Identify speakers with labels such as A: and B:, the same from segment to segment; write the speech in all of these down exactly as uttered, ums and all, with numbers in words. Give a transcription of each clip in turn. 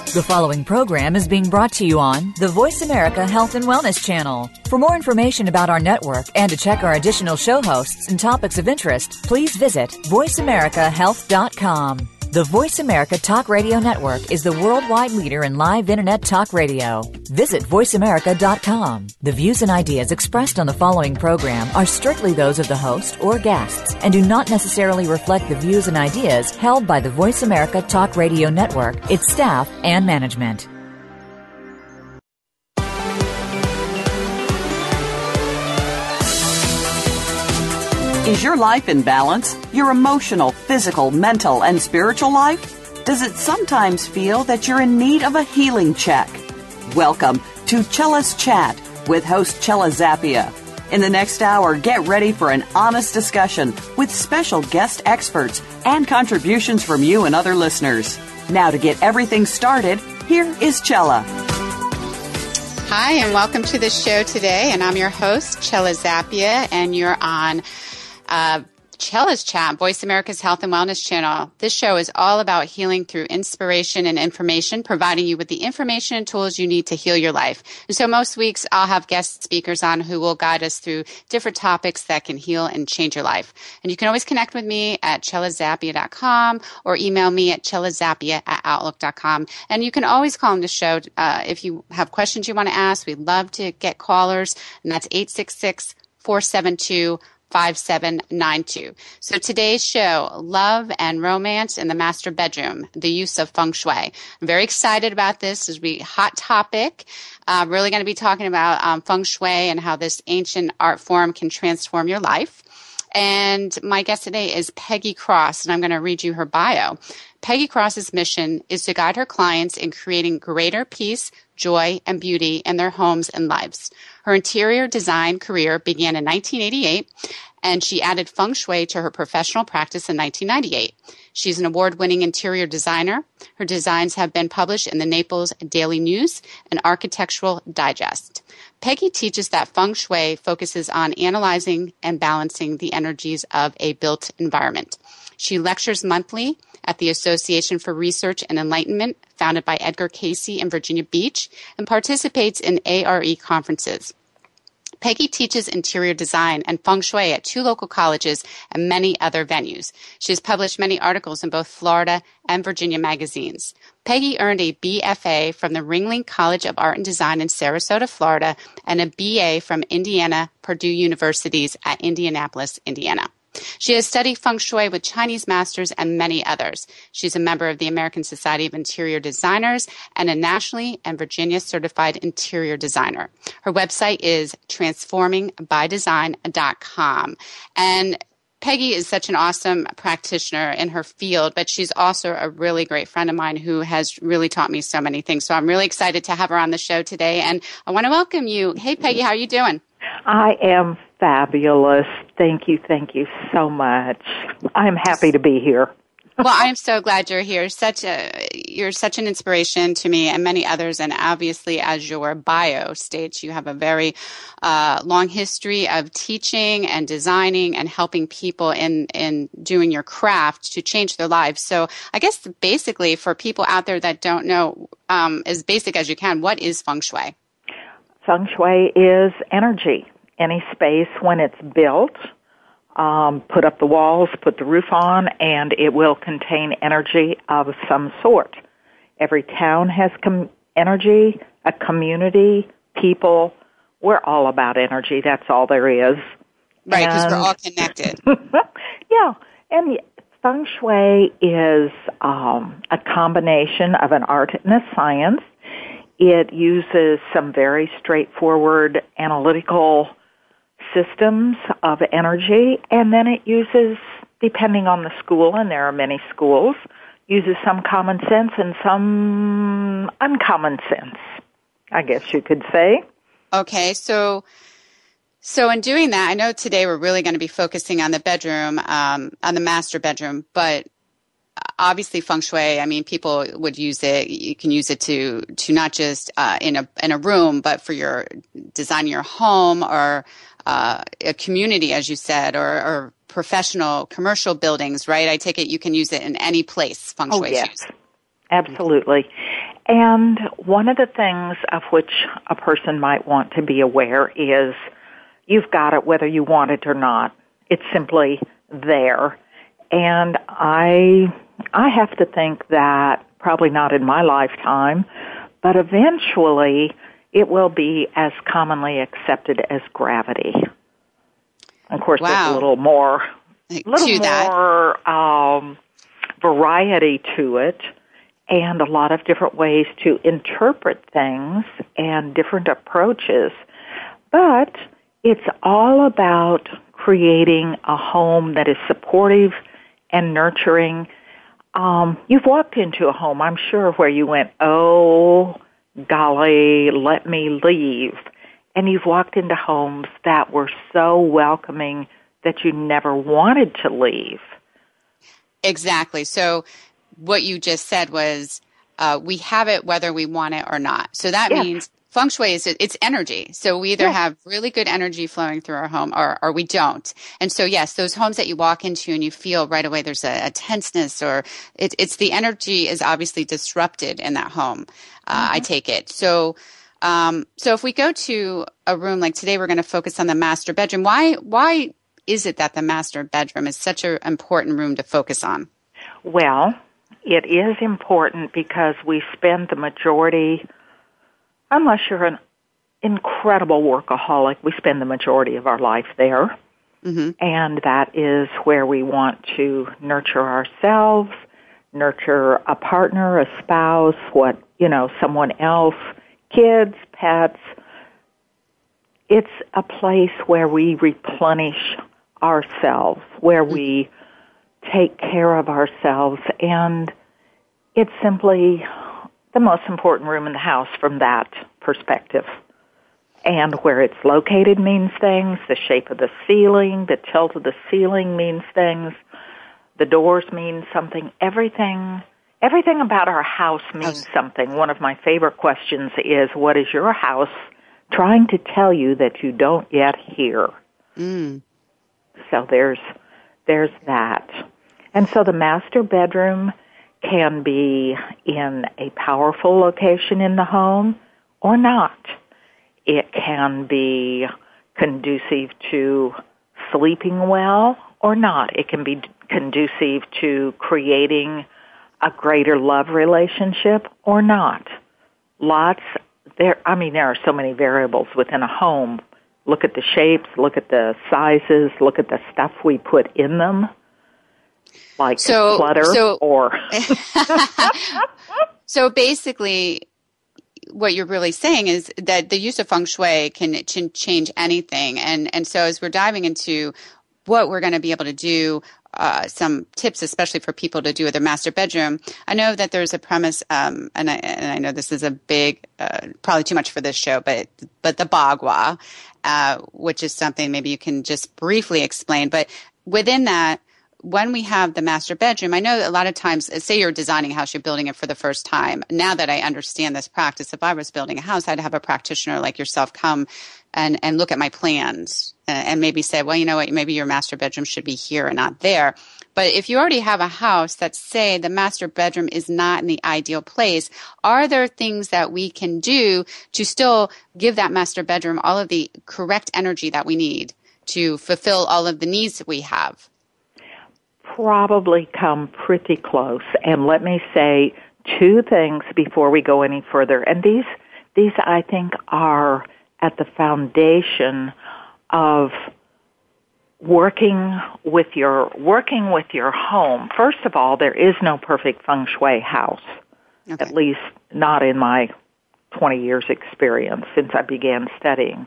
A: The following program is being brought to you on the Voice America Health and Wellness Channel. For more information about our network and to check our additional show hosts and topics of interest, please visit voice america health dot com. The Voice America Talk Radio Network is the worldwide leader in live Internet talk radio. Visit voice america dot com. The views and ideas expressed on the following program are strictly those of the host or guests and do not necessarily reflect the views and ideas held by the Voice America Talk Radio Network, its staff, and management.
B: Is your life in balance? Your emotional, physical, mental, and spiritual life? Does it sometimes feel that you're in need of a healing check? Welcome to Chella's Chat with host Chella Zappia. In the next hour, get ready for an honest discussion with special guest experts and contributions from you and other listeners. Now to get everything started, here is Chella.
C: Hi, and welcome to the show today. And I'm your host, Chella Zappia, and you're on Uh, Chella's Chat, Voice America's Health and Wellness Channel. This show is all about healing through inspiration and information, providing you with the information and tools you need to heal your life. And so most weeks I'll have guest speakers on who will guide us through different topics that can heal and change your life. And you can always connect with me at chella zappia dot com or email me at chella zappia at outlook dot com. And you can always call in the show uh, if you have questions you want to ask. We'd love to get callers, and that's eight six six, four seven two, five seven nine two. So today's show, Love and Romance in the Master Bedroom, the use of Feng Shui. I'm very excited about this. This will be a hot topic. Uh, really going to be talking about um, Feng Shui and how this ancient art form can transform your life. And my guest today is Peggy Cross, and I'm going to read you her bio. Peggy Cross's mission is to guide her clients in creating greater peace, joy, and beauty in their homes and lives. Her interior design career began in nineteen eighty-eight, and she added Feng Shui to her professional practice in nineteen ninety-eight. She's an award-winning interior designer. Her designs have been published in the Naples Daily News and Architectural Digest. Peggy teaches that Feng Shui focuses on analyzing and balancing the energies of a built environment. She lectures monthly at the Association for Research and Enlightenment, founded by Edgar Cayce in Virginia Beach, and participates in A R E conferences. Peggy teaches interior design and Feng Shui at two local colleges and many other venues. She has published many articles in both Florida and Virginia magazines. Peggy earned a B F A from the Ringling College of Art and Design in Sarasota, Florida, and a B A from Indiana Purdue Universities at Indianapolis, Indiana. She has studied Feng Shui with Chinese masters and many others. She's a member of the American Society of Interior Designers and a nationally and Virginia certified interior designer. Her website is transforming by design dot com. And Peggy is such an awesome practitioner in her field, but she's also a really great friend of mine who has really taught me so many things. So I'm really excited to have her on the show today, and I want to welcome you. Hey, Peggy, how are you doing?
D: I am fabulous. Thank you, thank you so much. I'm happy to be here.
C: Well, I'm so glad you're here. Such a you're such an inspiration to me and many others. And obviously, as your bio states, you have a very uh, long history of teaching and designing and helping people in in doing your craft to change their lives. So, I guess basically, for people out there that don't know, um, as basic as you can, what is Feng Shui?
D: Feng Shui is energy. Any space when it's built, um, put up the walls, put the roof on, and it will contain energy of some sort. Every town has com- energy, a community, people. We're all about energy. That's all there is.
C: Right, because we're all connected.
D: Yeah, and Feng Shui is um, a combination of an art and a science. It uses some very straightforward analytical systems of energy, and then it uses, depending on the school, and there are many schools, uses some common sense and some uncommon sense, I guess you could say.
C: Okay, so so in doing that, I know today we're really going to be focusing on the bedroom, um, on the master bedroom, but obviously Feng Shui, I mean, people would use it, you can use it to to not just uh, in a in a room, but for your designing your home or uh, a community, as you said, or, or professional commercial buildings, right? I take it you can use it in any place, Feng Shui.
D: Oh, yes, absolutely. And one of the things of which a person might want to be aware is you've got it whether you want it or not. It's simply there. And I I have to think that probably not in my lifetime, but eventually it will be as commonly accepted as gravity. Of course,
C: wow.
D: there's a little more,
C: like,
D: little more um, variety to it, and a lot of different ways to interpret things and different approaches. But it's all about creating a home that is supportive and nurturing. Um, you've walked into a home, I'm sure, where you went, oh, golly, let me leave. And you've walked into homes that were so welcoming that you never wanted to leave.
C: Exactly. So what you just said was uh, we have it whether we want it or not. So that
D: yes.
C: means feng shui is it's energy. So we either
D: yes.
C: have really good energy flowing through our home or, or we don't. And so, yes, those homes that you walk into and you feel right away there's a, a tenseness or it, it's the energy is obviously disrupted in that home. Uh, mm-hmm. I take it. So Um, so if we go to a room like today, we're going to focus on the master bedroom. Why, why is it that the master bedroom is such an important room to focus on?
D: Well, it is important because we spend the majority, unless you're an incredible workaholic, we spend the majority of our life there. Mm-hmm. And that is where we want to nurture ourselves, nurture a partner, a spouse, what, you know, someone else, kids, pets. It's a place where we replenish ourselves, where we take care of ourselves, and it's simply the most important room in the house from that perspective. And where it's located means things. The shape of the ceiling, the tilt of the ceiling means things. The doors mean something. Everything Everything about our house means something. One of my favorite questions is, what is your house trying to tell you that you don't yet hear? Mm. So there's there's that. And so the master bedroom can be in a powerful location in the home or not. It can be conducive to sleeping well or not. It can be conducive to creating a greater love relationship or not. Lots there. I mean, there are so many variables within a home. Look at the shapes, look at the sizes, look at the stuff we put in them, like
C: so,
D: clutter
C: so,
D: or.
C: So basically, what you're really saying is that the use of feng shui can, can change anything. And, and so as we're diving into what we're going to be able to do, uh, some tips, especially for people to do with their master bedroom. I know that there's a premise, um, and, I, and I know this is a big, uh, probably too much for this show, but but the bagua, uh, which is something maybe you can just briefly explain. But within that, when we have the master bedroom, I know that a lot of times, say you're designing a house, you're building it for the first time. Now that I understand this practice, if I was building a house, I'd have a practitioner like yourself come and, and look at my plans and maybe say, well, you know what, maybe your master bedroom should be here and not there. But if you already have a house that, say, the master bedroom is not in the ideal place, are there things that we can do to still give that master bedroom all of the correct energy that we need to fulfill all of the needs that we have?
D: Probably come pretty close. And let me say two things before we go any further. And these, these I think, are at the foundation of working with your working with your home. First of all, there is no perfect feng shui house, okay. At least not in my twenty years experience since I began studying.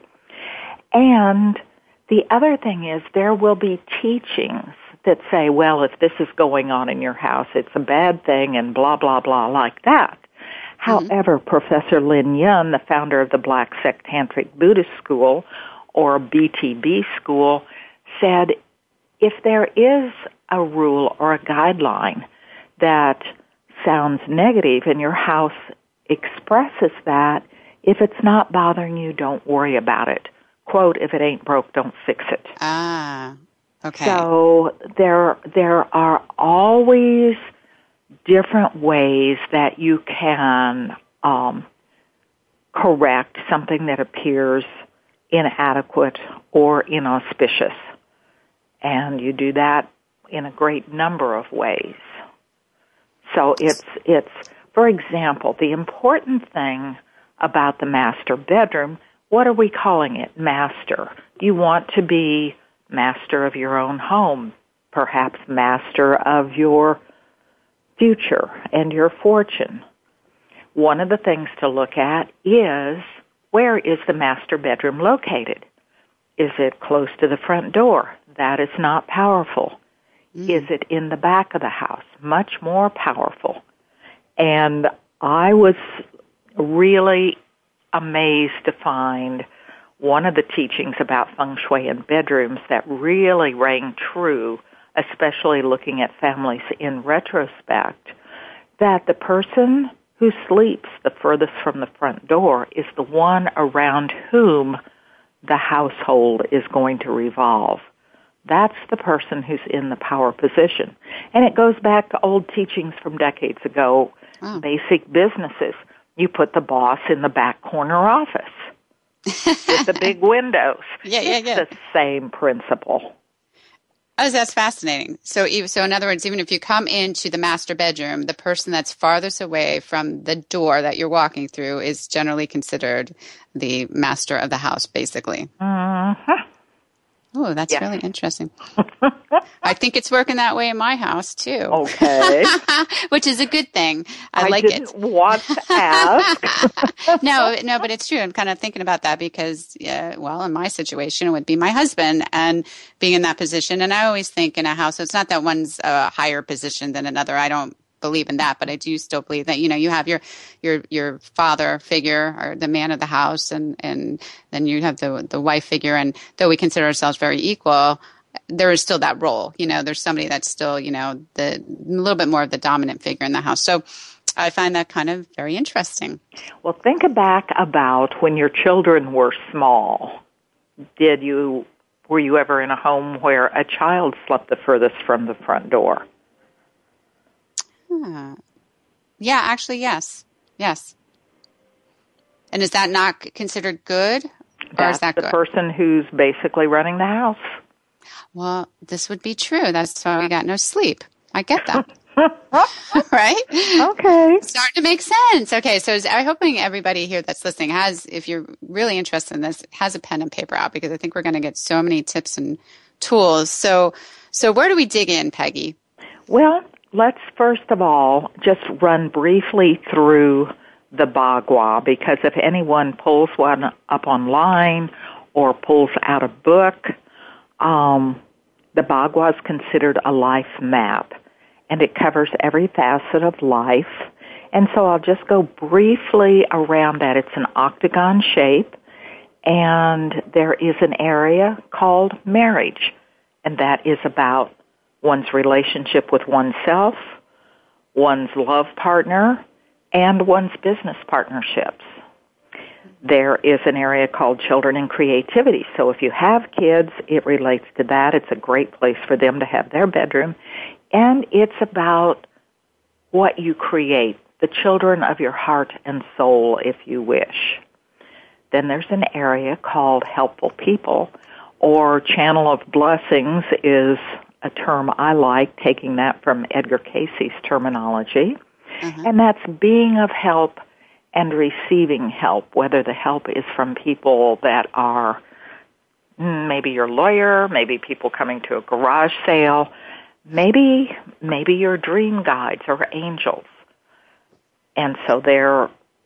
D: And the other thing is there will be teachings that say, well, if this is going on in your house, it's a bad thing and blah, blah, blah, like that. Mm-hmm. However, Professor Lin Yun, the founder of the Black Sect Tantric Buddhist School, or B T B school, said if there is a rule or a guideline that sounds negative and your house expresses that, if it's not bothering you, don't worry about it. Quote, if it ain't broke, don't fix it.
C: Ah, okay.
D: So there, there are always different ways that you can um, correct something that appears inadequate or inauspicious. And you do that in a great number of ways. So it's, it's, for example, the important thing about the master bedroom, what are we calling it? Master. You want to be master of your own home, perhaps master of your future and your fortune. One of the things to look at is, where is the master bedroom located? Is it close to the front door? That is not powerful. Mm. Is it in the back of the house? Much more powerful. And I was really amazed to find one of the teachings about feng shui in bedrooms that really rang true, especially looking at families in retrospect, that the person who sleeps the furthest from the front door is the one around whom the household is going to revolve. That's the person who's in the power position. And it goes back to old teachings from decades ago, oh. basic businesses. You put the boss in the back corner office with the big windows.
C: Yeah, yeah, yeah.
D: It's the same principle.
C: Oh, that's fascinating. So, so in other words, even if you come into the master bedroom, the person that's farthest away from the door that you're walking through is generally considered the master of the house, basically.
D: Uh-huh.
C: Oh, that's
D: yeah.
C: really interesting. I think it's working that way in my house, too.
D: Okay.
C: Which is a good thing. I,
D: I
C: like
D: didn't
C: it.
D: want to ask.
C: no, no, but it's true. I'm kind of thinking about that because, uh, well, in my situation, it would be my husband and being in that position. And I always think in a house, so it's not that one's a higher position than another. I don't believe in that, but I do still believe that, you know, you have your, your, your father figure or the man of the house, and, and then you have the, the wife figure. And though we consider ourselves very equal, there is still that role. You know, there's somebody that's still, you know, the, a little bit more of the dominant figure in the house. So I find that kind of very interesting.
D: Well, think back about when your children were small. Did you, were you ever in a home where a child slept the furthest from the front door?
C: Huh. Yeah, actually, yes. Yes. And is that not considered good? Or
D: That's
C: is that
D: the
C: good?
D: person who's basically running the house.
C: Well, this would be true. That's why we got no sleep. I get that. Right?
D: Okay.
C: It's starting to make sense. Okay, so I'm hoping everybody here that's listening has, if you're really interested in this, has a pen and paper out, because I think we're going to get so many tips and tools. So, so where do we dig in, Peggy?
D: Well, let's first of all just run briefly through the Bagua, because if anyone pulls one up online or pulls out a book, um, the Bagua is considered a life map, and it covers every facet of life. And so I'll just go briefly around that. It's an octagon shape, and there is an area called marriage, and that is about one's relationship with oneself, one's love partner, and one's business partnerships. There is an area called children and creativity. So if you have kids, it relates to that. It's a great place for them to have their bedroom. And it's about what you create, the children of your heart and soul, if you wish. Then there's an area called helpful people, or channel of blessings is a term I like, taking that from Edgar Cayce's terminology. Uh-huh. And that's being of help and receiving help, whether the help is from people that are maybe your lawyer, maybe people coming to a garage sale, maybe maybe your dream guides or angels. And so they're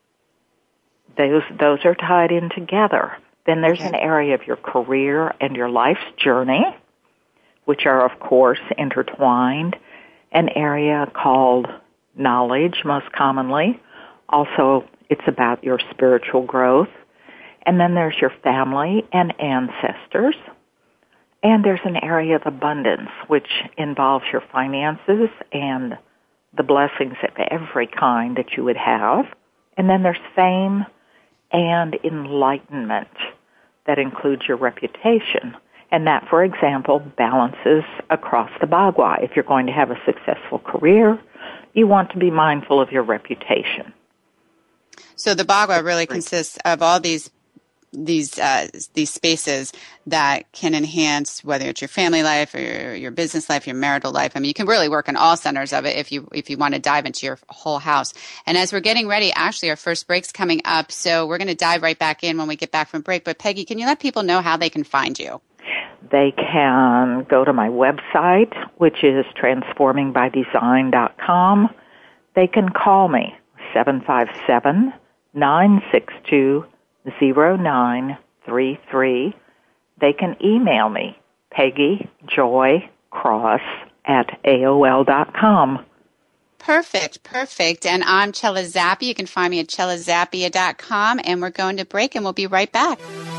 D: those those are tied in together. Then there's okay. an area of your career and your life's journey, which are, of course, intertwined. An area called knowledge, most commonly. Also, it's about your spiritual growth. And then there's your family and ancestors. And there's an area of abundance, which involves your finances and the blessings of every kind that you would have. And then there's fame and enlightenment that includes your reputation. And that, for example, balances across the Bagua. If you're going to have a successful career, you want to be mindful of your reputation.
C: So the Bagua really consists of all these these uh, these spaces that can enhance whether it's your family life or your, your business life, your marital life. I mean, you can really work on all centers of it if you if you want to dive into your whole house. And as we're getting ready, actually, our first break's coming up, so we're going to dive right back in when we get back from break. But Peggy, can you let people know how they can find you?
D: They can go to my website, which is transforming by design dot com. They can call me, seven five seven, nine six two, zero nine three three. They can email me, Peggy Joy Cross at A O L dot com.
C: Perfect, perfect. And I'm Chela Zappia. You can find me at chela zappia dot com, and we're going to break, and we'll be right back.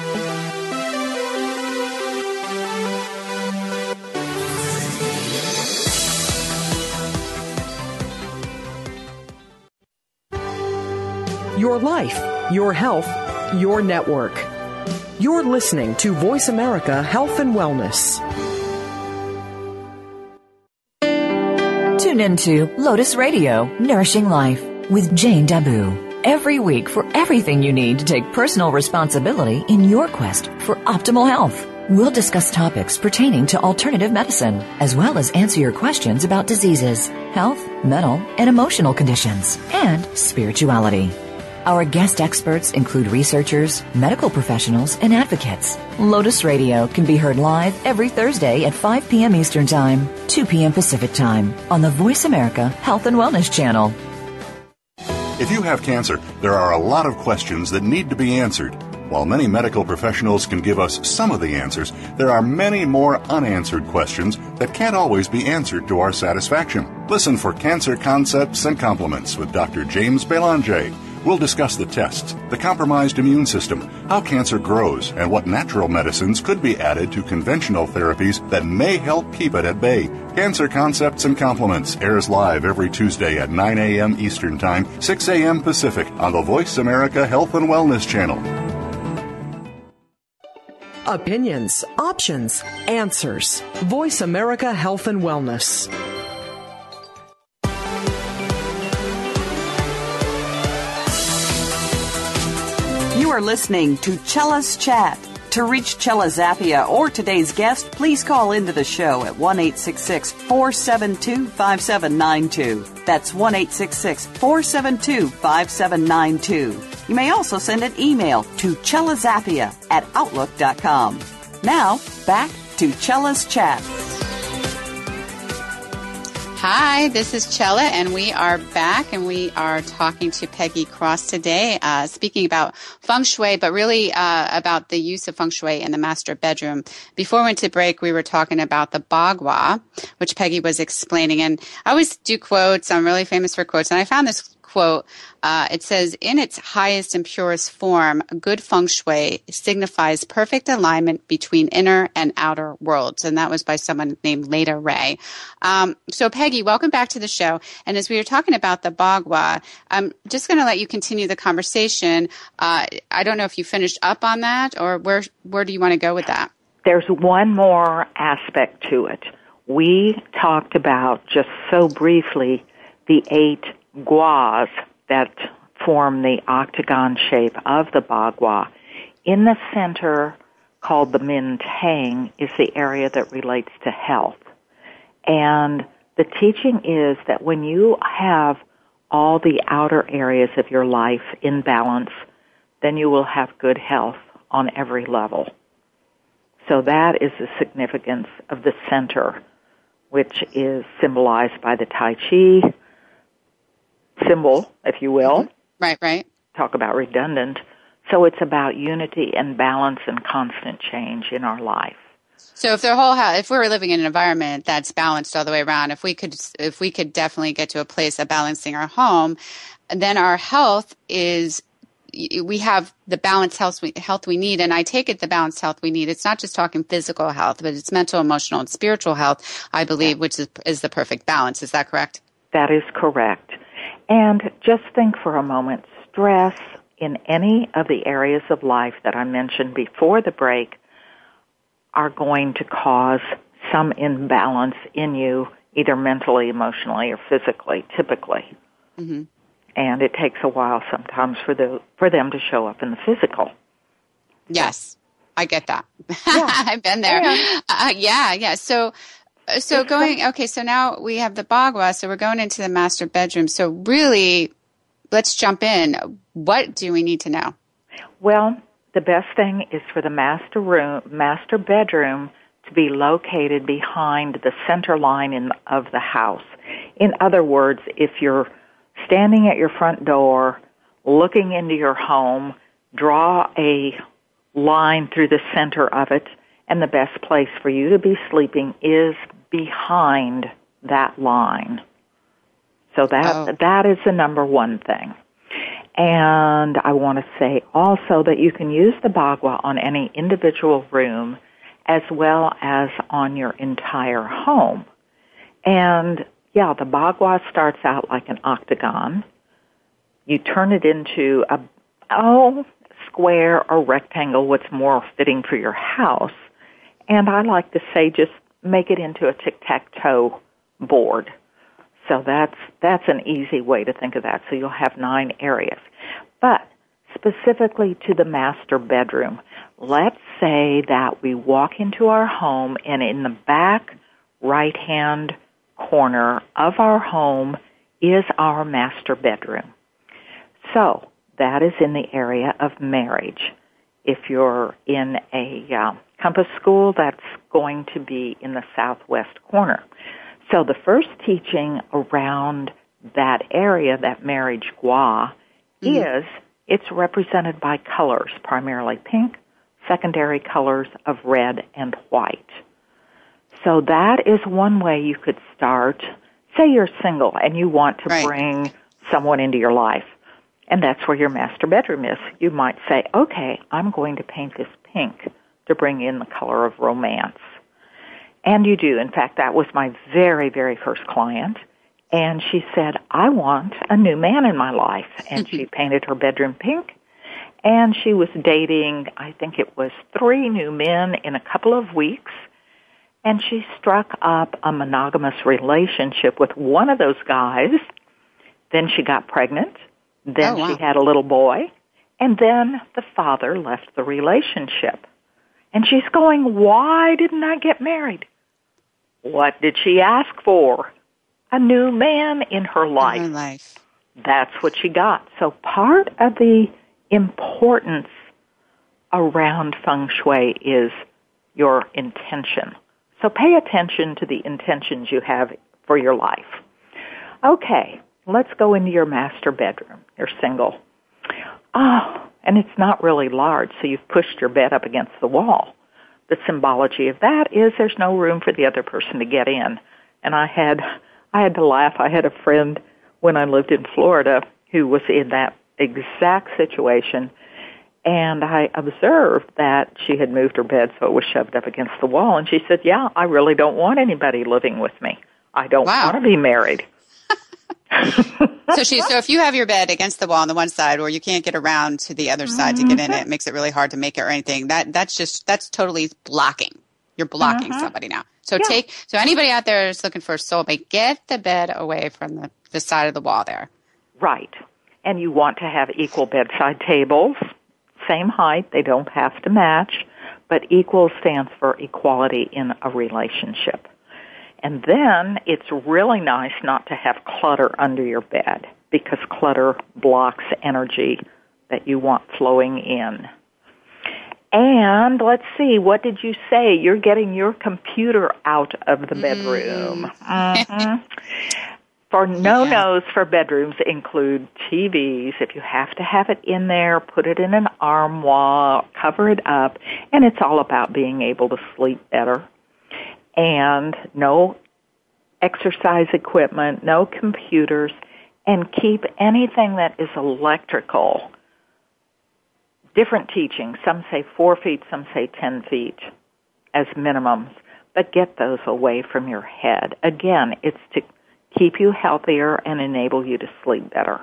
E: Your life, your health, your network. You're listening to Voice America Health and Wellness.
A: Tune into Lotus Radio, Nourishing Life with Jane Dabu. Every week for everything you need to take personal responsibility in your quest for optimal health. We'll discuss topics pertaining to alternative medicine, as well as answer your questions about diseases, health, mental, and emotional conditions, and spirituality. Our guest experts include researchers, medical professionals, and advocates. Lotus Radio can be heard live every Thursday at five p.m. Eastern Time, two p.m. Pacific Time on the Voice America Health and Wellness Channel.
F: If you have cancer, there are a lot of questions that need to be answered. While many medical professionals can give us some of the answers, there are many more unanswered questions that can't always be answered to our satisfaction. Listen for Cancer Concepts and Compliments with Doctor James Belanger. We'll discuss the tests, the compromised immune system, how cancer grows, and what natural medicines could be added to conventional therapies that may help keep it at bay. Cancer Concepts and Compliments airs live every Tuesday at nine a.m. Eastern Time, six a.m. Pacific on the Voice America Health and Wellness Channel.
E: Opinions, options, answers. Voice America Health and Wellness.
B: You are listening to Chela's Chat. To reach Chela Zappia or today's guest, please call into the show at one eight six six, four seven two, five seven nine two. That's one eight six six, four seven two, five seven nine two. You may also send an email to chelazappia at outlook dot com. Now, back to Chela's Chat.
C: Hi, this is Chela, and we are back, and we are talking to Peggy Cross today, uh, speaking about feng shui, but really uh, about the use of feng shui in the master bedroom. Before we went to break, we were talking about the Bagua, which Peggy was explaining, and I always do quotes. I'm really famous for quotes, and I found this quote. Uh, it says, in its highest and purest form, good feng shui signifies perfect alignment between inner and outer worlds. And that was by someone named Leda Ray. Um, so, Peggy, welcome back to the show. And as we were talking about the Bagua, I'm just going to let you continue the conversation. Uh, I don't know if you finished up on that, or where where do you want to go with that?
D: There's one more aspect to it. We talked about, just so briefly, the eight guas that form the octagon shape of the Bagua. In the center, called the Min Tang, is the area that relates to health. And the teaching is that when you have all the outer areas of your life in balance, then you will have good health on every level. So that is the significance of the center, which is symbolized by the Tai Chi symbol, if you will.
C: Right, right.
D: Talk about redundant. So it's about unity and balance and constant change in our life.
C: So if their whole house, if we were living in an environment that's balanced all the way around, if we could, if we could definitely get to a place of balancing our home, then our health is, we have the balanced health we, health we need. And I take it the balanced health we need. It's not just talking physical health, but it's mental, emotional, and spiritual health, I believe, which is, is the perfect balance. Is that correct?
D: That is correct. And just think for a moment, stress in any of the areas of life that I mentioned before the break are going to cause some imbalance in you, either mentally, emotionally, or physically, typically.
C: Mm-hmm.
D: and it takes a while sometimes for the for them to show up in the physical.
C: Yes, I get that.
D: Yeah.
C: I've been there.
D: Yeah,
C: uh, yeah. yeah. So, so
D: It's
C: going,
D: some-
C: okay, so now we have the Bagua, so we're going into the master bedroom. So really, let's jump in. What do we need to know?
D: Well, the best thing is for the master room, master bedroom to be located behind the center line in, of the house. In other words, if you're standing at your front door, looking into your home, draw a line through the center of it, and the best place for you to be sleeping is behind that line. So that
C: Oh.
D: that is the number one thing. And I want to say also that you can use the Bagua on any individual room as well as on your entire home. And yeah, the Bagua starts out like an octagon. You turn it into a oh square or rectangle, what's more fitting for your house. And I like to say just make it into a tic-tac-toe board. So that's that's an easy way to think of that. So you'll have nine areas. But specifically to the master bedroom, let's say that we walk into our home and in the back right-hand corner of our home is our master bedroom. So that is in the area of marriage. If you're in a uh, Compass school, that's going to be in the southwest corner. So the first teaching around that area, that marriage gua, mm-hmm. is it's represented by colors, primarily pink, secondary colors of red and white. So that is one way you could start. Say you're single and you want to
C: right.
D: bring someone into your life, and that's where your master bedroom is. You might say, okay, I'm going to paint this pink to bring in the color of romance. And you do. In fact, that was my very, very first client. And she said, I want a new man in my life. And she painted her bedroom pink. And she was dating, I think it was three new men in a couple of weeks. And she struck up a monogamous relationship with one of those guys. Then she got pregnant. Then
C: oh, wow.
D: she had a little boy. And then the father left the relationship. And she's going, why didn't I get married? What did she ask for? A new man in her life.
C: In her life.
D: That's what she got. So part of the importance around feng shui is your intention. So pay attention to the intentions you have for your life. Okay, let's go into your master bedroom. You're single. Oh, and it's not really large, so you've pushed your bed up against the wall. The symbology of that is there's no room for the other person to get in. And I had I had to laugh. I had a friend when I lived in Florida who was in that exact situation, and I observed that she had moved her bed so it was shoved up against the wall, and she said, yeah, I really don't want anybody living with me. I don't
C: wow.
D: want to be married.
C: So she, so if you have your bed against the wall on the one side, or you can't get around to the other side mm-hmm. to get in it, it makes it really hard to make it or anything. That that's just that's totally blocking. You're blocking mm-hmm. somebody now. So yeah. take so anybody out there is looking for a soulmate, get the bed away from the, the side of the wall there.
D: Right, and you want to have equal bedside tables, same height. They don't have to match, but equal stands for equality in a relationship. And then it's really nice not to have clutter under your bed because clutter blocks energy that you want flowing in. And let's see, what did you say? You're getting your computer out of the bedroom. Mm. Mm-hmm. For no-nos for bedrooms include T Vs. If you have to have it in there, put it in an armoire, cover it up, and it's all about being able to sleep better. And no exercise equipment, no computers, and keep anything that is electrical. Different teachings. Some say four feet, some say ten feet as minimums, but get those away from your head. Again, it's to keep you healthier and enable you to sleep better.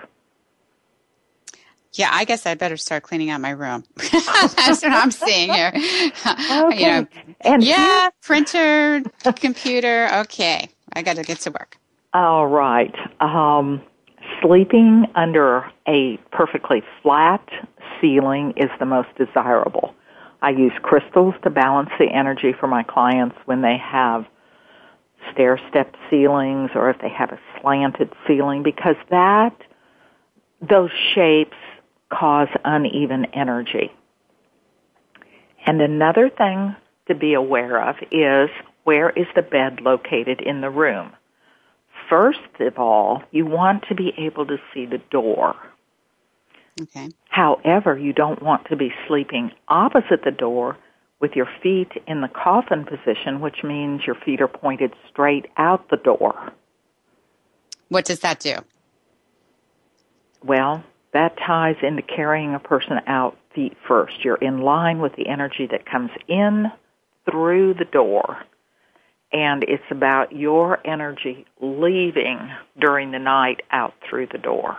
C: Yeah, I guess I'd better start cleaning out my room. That's what I'm seeing here.
D: Okay.
C: You know,
D: and
C: yeah, printer, computer. Okay, I got to get to work.
D: All right. Um, sleeping under a perfectly flat ceiling is the most desirable. I use crystals to balance the energy for my clients when they have stair-step ceilings or if they have a slanted ceiling, because that, those shapes cause uneven energy. And another thing to be aware of is, where is the bed located in the room? First of all, you want to be able to see the door.
C: Okay.
D: However, you don't want to be sleeping opposite the door with your feet in the coffin position, which means your feet are pointed straight out the door.
C: What does that do?
D: Well, that ties into carrying a person out feet first. You're in line with the energy that comes in through the door. And it's about your energy leaving during the night out through the door.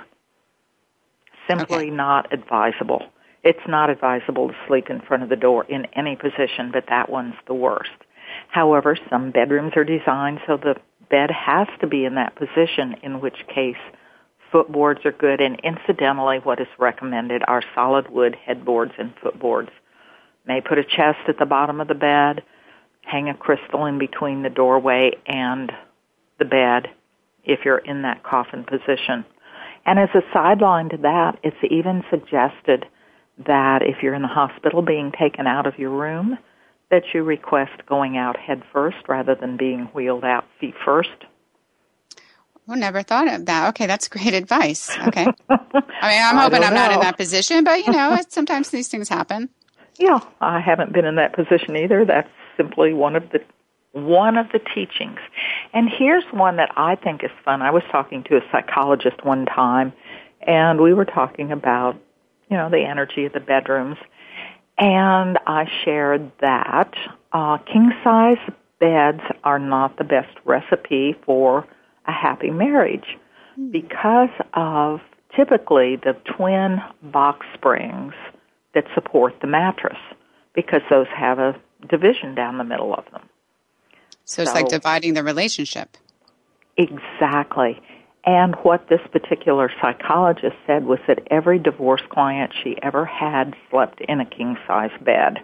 D: Simply
C: Okay.
D: not advisable. It's not advisable to sleep in front of the door in any position, but that one's the worst. However, some bedrooms are designed so the bed has to be in that position, in which case footboards are good. And incidentally, what is recommended are solid wood headboards and footboards. May put a chest at the bottom of the bed, hang a crystal in between the doorway and the bed if you're in that coffin position. And as a sideline to that, it's even suggested that if you're in the hospital being taken out of your room, that you request going out head first rather than being wheeled out feet first.
C: Oh, never thought of that. Okay, that's great advice. Okay. I mean, I'm
D: I
C: hoping
D: don't
C: I'm not in
D: know.
C: that position, but, you know, sometimes these things happen.
D: Yeah, I haven't been in that position either. That's simply one of the one of the teachings. And here's one that I think is fun. I was talking to a psychologist one time, and we were talking about, you know, the energy of the bedrooms. And I shared that uh, king-size beds are not the best recipe for a happy marriage because of typically the twin box springs that support the mattress, because those have a division down the middle of them.
C: So it's
D: So-
C: like dividing the relationship.
D: Exactly. And what this particular psychologist said was that every divorce client she ever had slept in a king-size bed.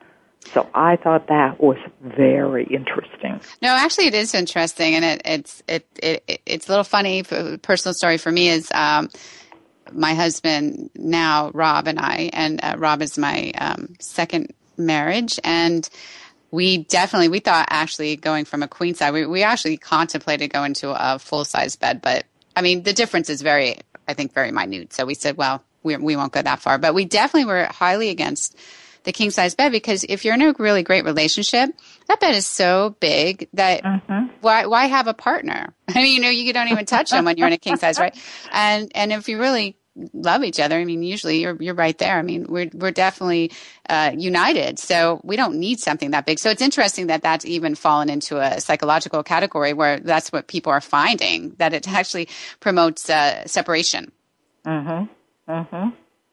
D: So I thought that was very interesting.
C: No, actually, it is interesting, and it, it's it, it it's a little funny. A personal story for me is um, my husband now, Rob, and I, and uh, Rob is my um, second marriage, and we definitely we thought actually going from a queen size, we we actually contemplated going to a full size bed, but I mean the difference is very, I think, very minute. So we said, well, we we won't go that far, but we definitely were highly against the king size bed, because if you're in a really great relationship, that bed is so big that
D: Mm-hmm.
C: why why have a partner? I mean, you know, you don't even touch them when you're in a king size, right? And and if you really love each other, I mean, usually you're you're right there. I mean, we're we're definitely uh, united, so we don't need something that big. So it's interesting that that's even fallen into a psychological category where that's what people are finding, that it actually promotes uh, separation.
D: Mm-hmm. Mm-hmm.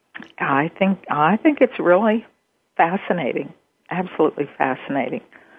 D: I think I think it's really fascinating. Absolutely fascinating.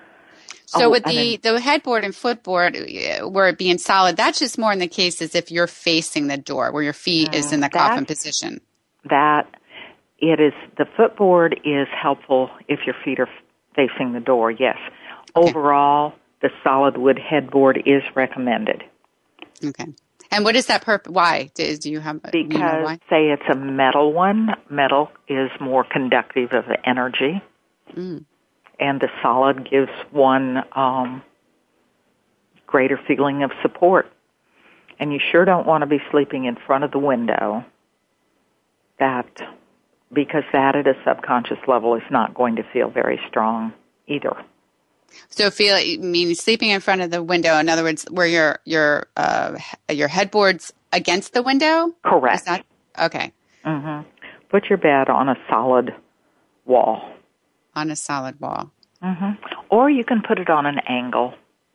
C: So
D: Oh,
C: with
D: and
C: the, the headboard and footboard, uh, where it being solid, that's just more in the cases if you're facing the door, where your feet is in the coffin
D: that's-
C: position.
D: That it is, the footboard is helpful if your feet are facing the door, yes.
C: Okay.
D: Overall, the solid wood headboard is recommended.
C: Okay. And what is that purpose? Why? Do, do you have do you know
D: Because,
C: why?
D: say it's a metal one, metal is more conductive of the energy,
C: Mm.
D: and the solid gives one um, greater feeling of support. And you sure don't want to be sleeping in front of the window, that because that at a subconscious level is not going to feel very strong either.
C: So feel you mean sleeping in front of the window? In other words, where your your uh, your headboard's against the window?
D: Correct.
C: Is that okay?
D: hmm Put your bed on a solid wall.
C: On a solid wall.
D: hmm Or you can put it on an angle.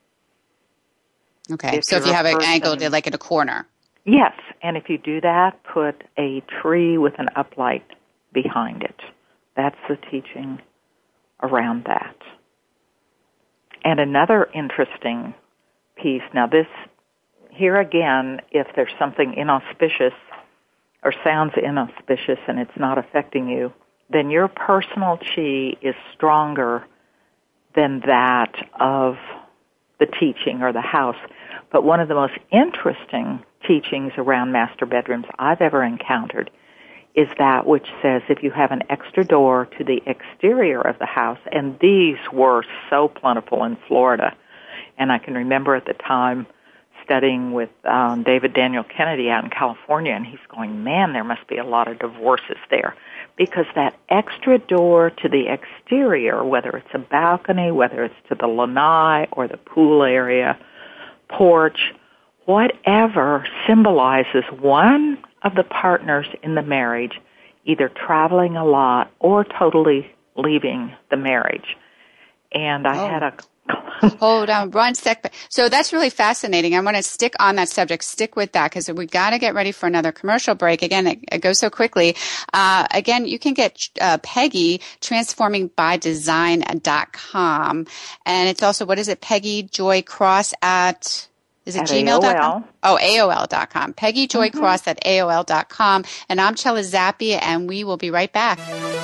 C: Okay.
D: If
C: So if
D: you're
C: you
D: a
C: have it
D: person-
C: angled like in a corner.
D: Yes, and if you do that, put a tree with an uplight behind it. That's the teaching around that. And another interesting piece, now this here again, if there's something inauspicious or sounds inauspicious and it's not affecting you, then your personal chi is stronger than that of the teaching or the house. But one of the most interesting teachings around master bedrooms I've ever encountered is that which says if you have an extra door to the exterior of the house, and these were so plentiful in Florida, and I can remember at the time studying with um, David Daniel Kennedy out in California, and he's going, man, there must be a lot of divorces there, because that extra door to the exterior, whether it's a balcony, whether it's to the lanai or the pool area, porch, whatever symbolizes one of the partners in the marriage either traveling a lot or totally leaving the marriage. And I
C: oh.
D: had a...
C: Hold on one sec. So that's really fascinating. I want to stick on that subject, stick with that, because we got to get ready for another commercial break. Again, it, it goes so quickly. Uh, again, you can get uh, Peggy, transforming by design dot com. And it's also, what is it, Peggy Joy Cross at... Is it gmail dot com? Oh, A O L dot com. Peggy Joy mm-hmm. Cross at A O L dot com. And I'm Chela Zappia, and we will be right back.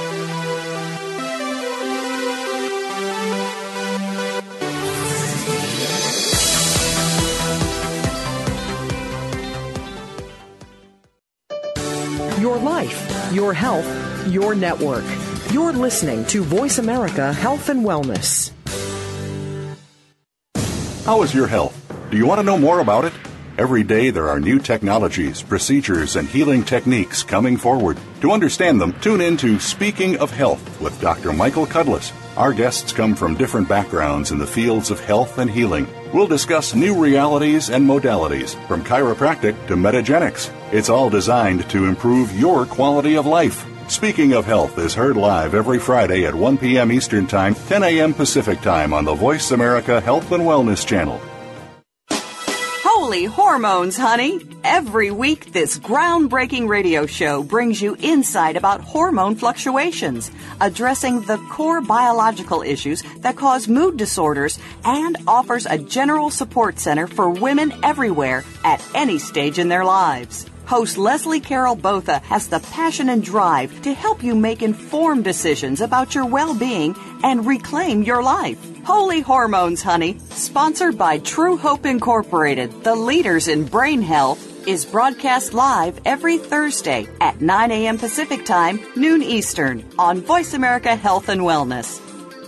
E: Your life, your health, your network. You're listening to Voice America Health and Wellness.
F: How is your health? Do you want to know more about it? Every day there are new technologies, procedures, and healing techniques coming forward. To understand them, tune in to Speaking of Health with Doctor Michael Cudlis. Our guests come from different backgrounds in the fields of health and healing. We'll discuss new realities and modalities, from chiropractic to metagenics. It's all designed to improve your quality of life. Speaking of Health is heard live every Friday at one p.m. Eastern Time, ten a.m. Pacific Time on the Voice America Health and Wellness Channel.
B: Holy hormones, honey! Every week, this groundbreaking radio show brings you insight about hormone fluctuations, addressing the core biological issues that cause mood disorders, and offers a general support center for women everywhere at any stage in their lives. Host Leslie Carol Botha has the passion and drive to help you make informed decisions about your well-being and reclaim your life. Holy Hormones, Honey, sponsored by True Hope Incorporated, the leaders in brain health, is broadcast live every Thursday at nine a.m. Pacific Time, noon Eastern, on Voice America Health and Wellness.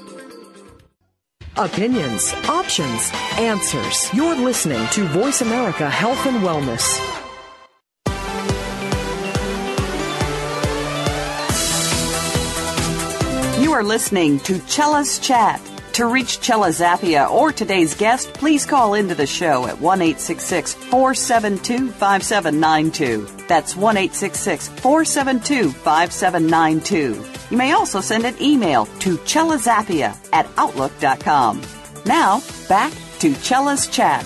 E: Opinions, options, answers. You're listening to Voice America Health and Wellness.
B: You are listening to Chela's Chat. To reach Chela Zappia or today's guest, please call into the show at one eight six six, four seven two, five seven nine two. That's one eight six six, four seven two, five seven nine two. You may also send an email to chelazappia at outlook dot com. Now, back to Chela's Chat.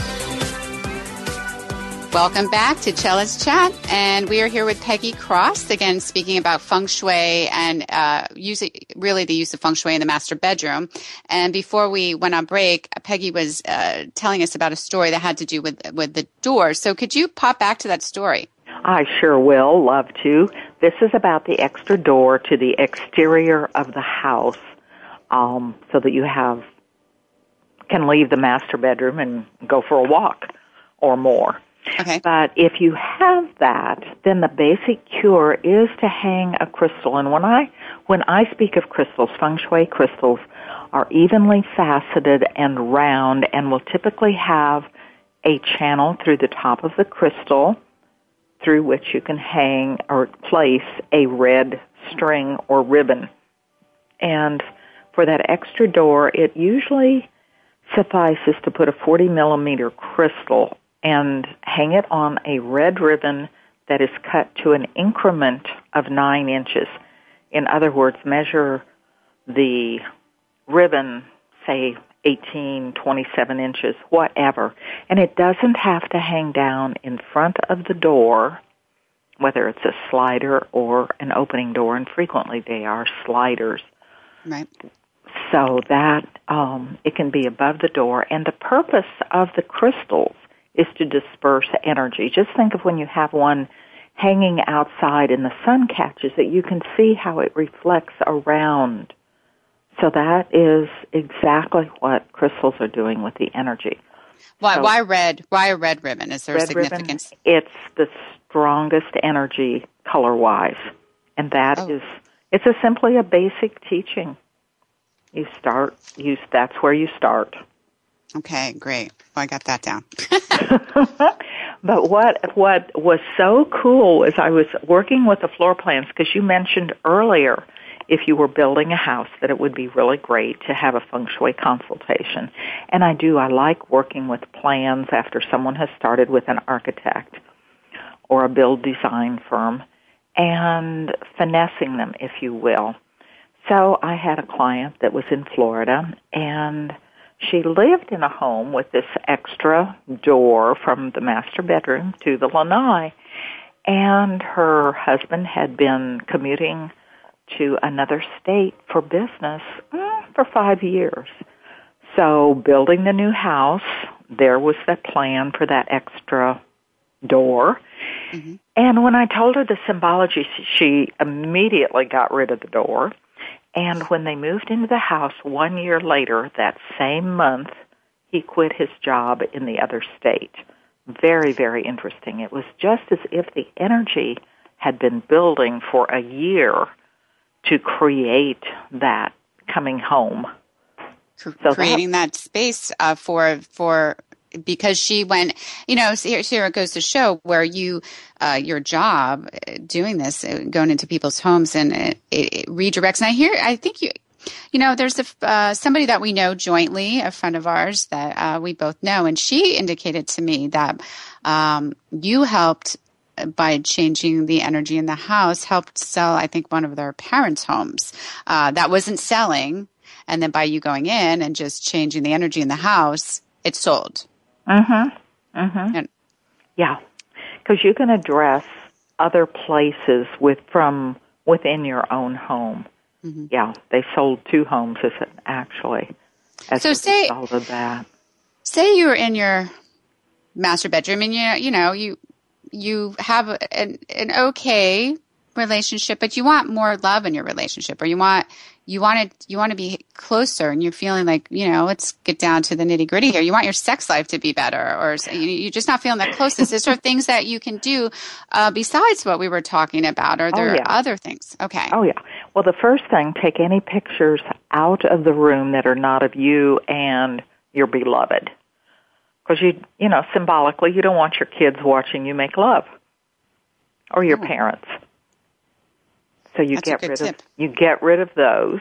C: Welcome back to Chela's Chat, and we are here with Peggy Cross, again speaking about feng shui and uh, using, really the use of feng shui in the master bedroom. And before we went on break, Peggy was uh, telling us about a story that had to do with with the door. So could you pop back to that story?
D: I sure will, love to. This is about the extra door to the exterior of the house, um, so that you have can leave the master bedroom and go for a walk or more.
C: Okay.
D: But if you have that, then the basic cure is to hang a crystal. And when I when I speak of crystals, feng shui crystals are evenly faceted and round and will typically have a channel through the top of the crystal through which you can hang or place a red string or ribbon. And for that extra door, it usually suffices to put a forty millimeter crystal and hang it on a red ribbon that is cut to an increment of nine inches. In other words, measure the ribbon, say, eighteen, twenty-seven inches, whatever. And it doesn't have to hang down in front of the door, whether it's a slider or an opening door, and frequently they are sliders.
C: Right.
D: So that um, it can be above the door. And the purpose of the crystals is to disperse energy. Just think of when you have one hanging outside and the sun catches it, you can see how it reflects around. So that is exactly what crystals are doing with the energy.
C: Why,
D: so,
C: why red? Why a red ribbon? Is there
D: red
C: significance?
D: Ribbon, it's the strongest energy color-wise. And that
C: oh.
D: is, it's a simply a basic teaching. You start, you, that's where you start.
C: Okay, great. Well, I got that down.
D: But what what was so cool was I was working with the floor plans, because you mentioned earlier if you were building a house that it would be really great to have a feng shui consultation. And I do. I like working with plans after someone has started with an architect or a build design firm and finessing them, if you will. So I had a client that was in Florida, and she lived in a home with this extra door from the master bedroom to the lanai, and her husband had been commuting to another state for business mm, for five years. So building the new house, there was that plan for that extra door. Mm-hmm. And when I told her the symbology, she immediately got rid of the door. And when they moved into the house one year later, that same month, he quit his job in the other state. Very, very interesting. It was just as if the energy had been building for a year to create that coming home.
C: So creating that, that space uh, for for because she went, you know, here, here it goes to show where you, uh, your job doing this, going into people's homes, and it, it redirects. And I hear, I think you, you know, there's a, uh, somebody that we know jointly, a friend of ours that uh, we both know, and she indicated to me that um, you helped by changing the energy in the house, helped sell, I think, one of their parents' homes uh, that wasn't selling. And then by you going in and just changing the energy in the house, it sold.
D: Mm-hmm. Mm-hmm. And, yeah. Because you can address other places with from within your own home. Mm-hmm. Yeah. They sold two homes as actually as
C: so
D: a
C: say,
D: result of that.
C: Say you were in your master bedroom and you you know, you you have an an okay relationship, but you want more love in your relationship, or you want you want to you want to be closer, and you're feeling like, you know, let's get down to the nitty gritty here. You want your sex life to be better, or you're just not feeling that closeness. Is there things that you can do uh, besides what we were talking about? Are there
D: oh, yeah.
C: other things? Okay.
D: Oh yeah. Well, the first thing, take any pictures out of the room that are not of you and your beloved, because you you know symbolically you don't want your kids watching you make love, or your oh. parents. So you
C: That's
D: get rid
C: tip.
D: of you get rid of those,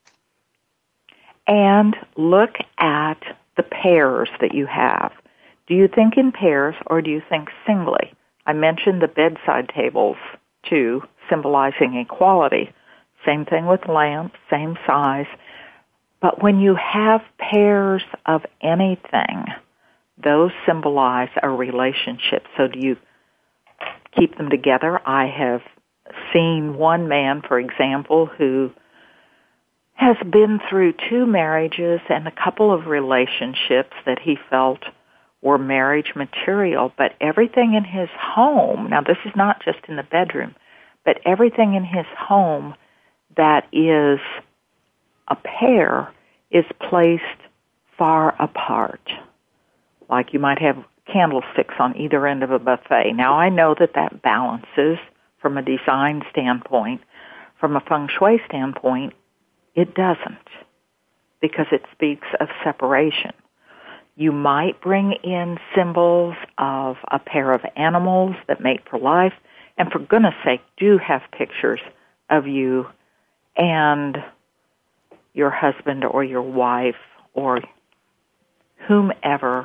D: and look at the pairs that you have. Do you think in pairs or do you think singly? I mentioned the bedside tables too, symbolizing equality. Same thing with lamps, same size. But when you have pairs of anything, those symbolize a relationship. So do you keep them together? I have seen one man, for example, who has been through two marriages and a couple of relationships that he felt were marriage material, but everything in his home, now this is not just in the bedroom, but everything in his home that is a pair is placed far apart. Like you might have candlesticks on either end of a buffet. Now I know that that balances from a design standpoint. From a feng shui standpoint, it doesn't, because it speaks of separation. You might bring in symbols of a pair of animals that mate for life, and for goodness sake, do have pictures of you and your husband or your wife or whomever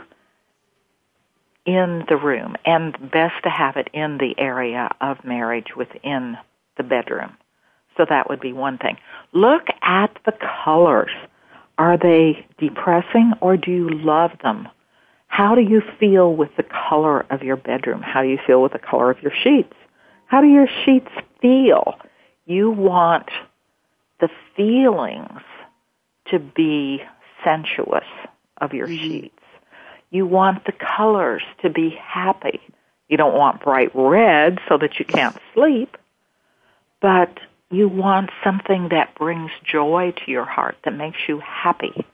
D: in the room, and best to have it in the area of marriage within the bedroom. So that would be one thing. Look at the colors. Are they depressing or do you love them? How do you feel with the color of your bedroom? How do you feel with the color of your sheets? How do your sheets feel? You want the feelings to be sensuous of your mm-hmm. sheets. You want the colors to be happy. You don't want bright red so that you can't sleep, but you want something that brings joy to your heart, that makes you happy.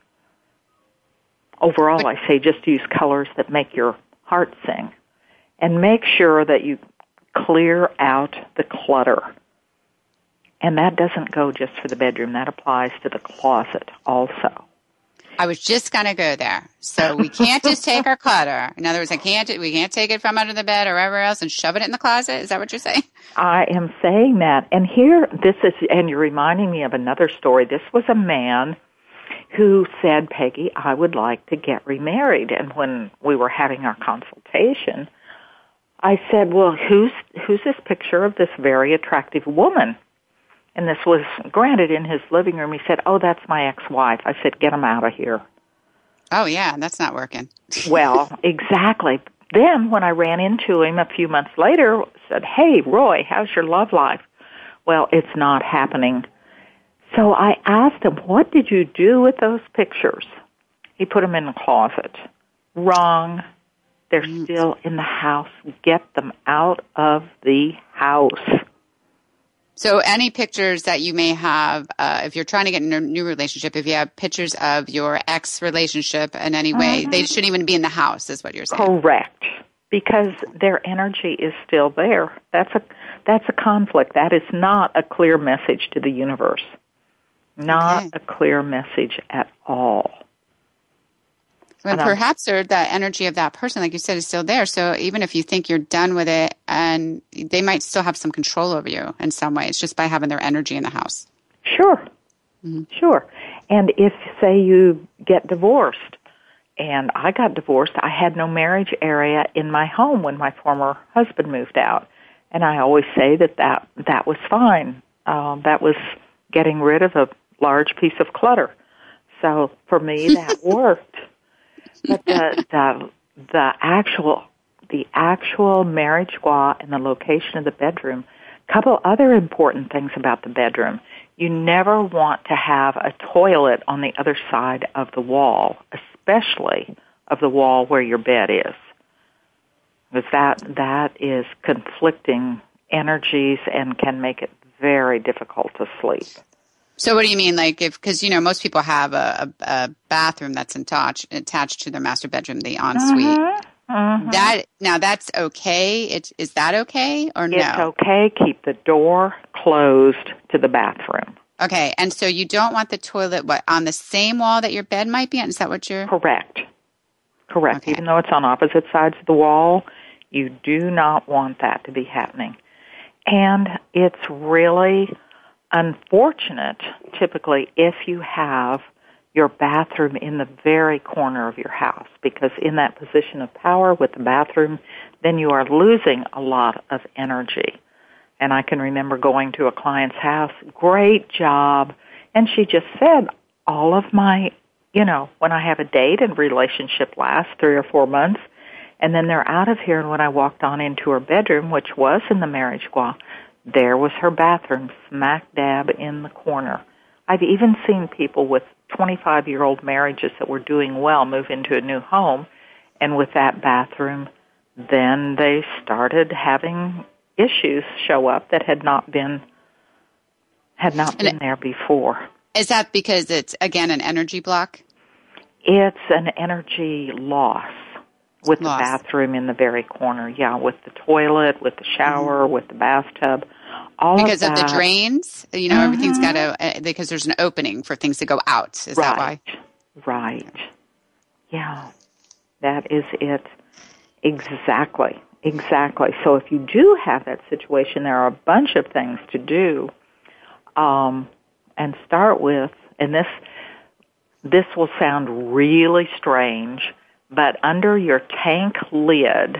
D: Overall, I say just use colors that make your heart sing. And make sure that you clear out the clutter. And that doesn't go just for the bedroom. That applies to the closet also.
C: I was just going to go there. So we can't just take our clutter. In other words, I can't, we can't take it from under the bed or wherever else and shove it in the closet. Is that what you're saying?
D: I am saying that. And here, this is, and you're reminding me of another story. This was a man who said, Peggy, I would like to get remarried. And when we were having our consultation, I said, well, who's, who's this picture of this very attractive woman? And this was, granted, in his living room. He said, oh, that's my ex-wife. I said, get him out of here.
C: Oh, yeah, that's not working.
D: Well, exactly. Then when I ran into him a few months later, said, hey, Roy, how's your love life? Well, it's not happening. So I asked him, what did you do with those pictures? He put them in the closet. Wrong. They're mm. still in the house. Get them out of the house.
C: So any pictures that you may have, uh, if you're trying to get in a new relationship, if you have pictures of your ex relationship in any way, mm-hmm. they shouldn't even be in the house, is what you're saying.
D: Correct. Because their energy is still there. That's a that's a conflict. That is not a clear message to the universe. Not okay. a clear message at all.
C: But perhaps or the energy of that person, like you said, is still there. So even if you think you're done with it, and they might still have some control over you in some ways, just by having their energy in the house.
D: Sure, mm-hmm. sure. And if, say, you get divorced, and I got divorced, I had no marriage area in my home when my former husband moved out. And I always say that that, that was fine. Um, that was getting rid of a large piece of clutter. So for me, that worked. But the, the the actual the actual marriage squaw and the location of the bedroom. A couple other important things about the bedroom. You never want to have a toilet on the other side of the wall, especially of the wall where your bed is, because that that is conflicting energies and can make it very difficult to sleep.
C: So what do you mean, like, if, because, you know, most people have a, a, a bathroom that's attached, attached to their master bedroom, the ensuite.
D: Mm-hmm, mm-hmm.
C: That, now, that's okay? It, is that okay or no?
D: It's okay. Keep the door closed to the bathroom.
C: Okay, and so you don't want the toilet, what, on the same wall that your bed might be on? Is that what you're...
D: Correct. Correct.
C: Okay.
D: Even though it's on opposite sides of the wall, you do not want that to be happening. And it's really... unfortunate, typically, if you have your bathroom in the very corner of your house, because in that position of power with the bathroom, then you are losing a lot of energy. And I can remember going to a client's house, great job, and she just said, all of my, you know, when I have a date and relationship lasts three or four months, and then they're out of here, and when I walked on into her bedroom, which was in the marriage squaw, there was her bathroom smack dab in the corner. I've even seen people with twenty-five-year-old marriages that were doing well move into a new home, and with that bathroom, then they started having issues show up that had not been had not been there before.
C: Is that because it's, again, an energy block?
D: It's an energy loss. With
C: Lost.
D: The bathroom in the very corner, yeah, with the toilet, with the shower, mm-hmm. with the bathtub, all
C: because
D: of that.
C: Because of the drains? You know, mm-hmm. everything's got to, uh, because there's an opening for things to go out. Is
D: right.
C: that why?
D: Right. Yeah, that is it. Exactly. Exactly. So if you do have that situation, there are a bunch of things to do. Um, and start with, and this this will sound really strange, but under your tank lid,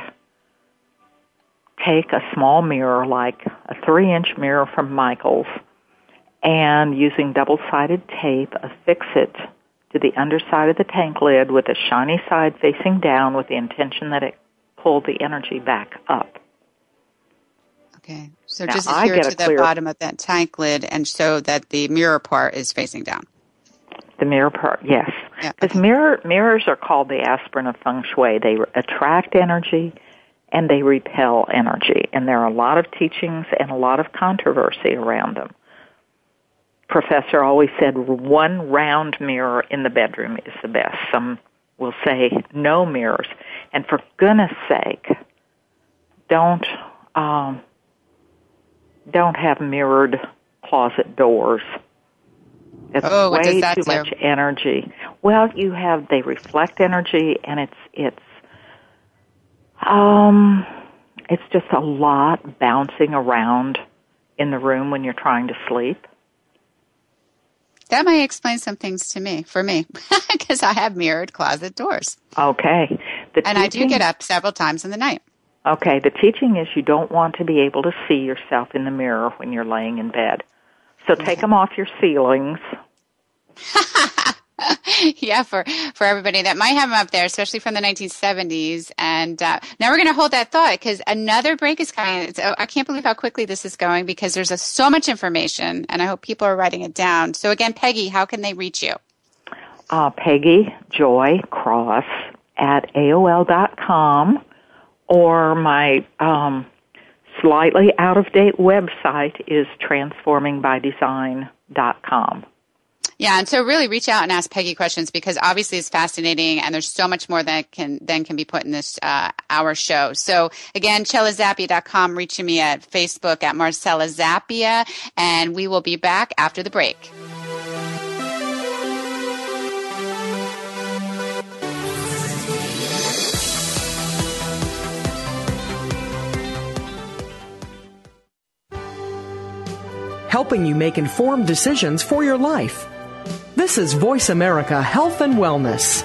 D: take a small mirror, like a three-inch mirror from Michael's, and using double-sided tape, affix it to the underside of the tank lid with a shiny side facing down with the intention that it pull the energy back up.
C: Okay. So
D: now,
C: just
D: I
C: adhere
D: get
C: to
D: a
C: the
D: clear,
C: bottom of that tank lid and so that the mirror part is facing down.
D: The mirror part, yes.
C: Yeah,
D: Because
C: okay.
D: mirror, mirrors are called the aspirin of feng shui. They attract energy and they repel energy. And there are a lot of teachings and a lot of controversy around them. Professor always said one round mirror in the bedroom is the best. Some will say no mirrors. And for goodness sake, don't um, don't have mirrored closet doors. It's
C: oh, what
D: way
C: does that
D: too
C: do?
D: much energy. Well, you have they reflect energy, and it's it's um it's just a lot bouncing around in the room when you're trying to sleep.
C: That might explain some things to me, for me, because I have mirrored closet doors.
D: Okay. The
C: And I do
D: teaching-
C: get up several times in the night.
D: Okay, the teaching is you don't want to be able to see yourself in the mirror when you're laying in bed. So take them off your ceilings.
C: Yeah, for, for everybody that might have them up there, especially from the nineteen seventies. And uh, now we're going to hold that thought because another break is coming. It's, oh, I can't believe how quickly this is going because there's a, so much information, and I hope people are writing it down. So again, Peggy, how can they reach you?
D: Uh, Peggy Joy Cross at A O L dot com, or my um, slightly out-of-date website is transforming by design dot com.
C: Yeah, and so really reach out and ask Peggy questions because obviously it's fascinating and there's so much more that can then can be put in this uh, our show. So again, Chela Zappia dot com, reaching me at Facebook at Marcella Zappia, and we will be back after the break.
E: Helping you make informed decisions for your life. This is Voice America Health and Wellness.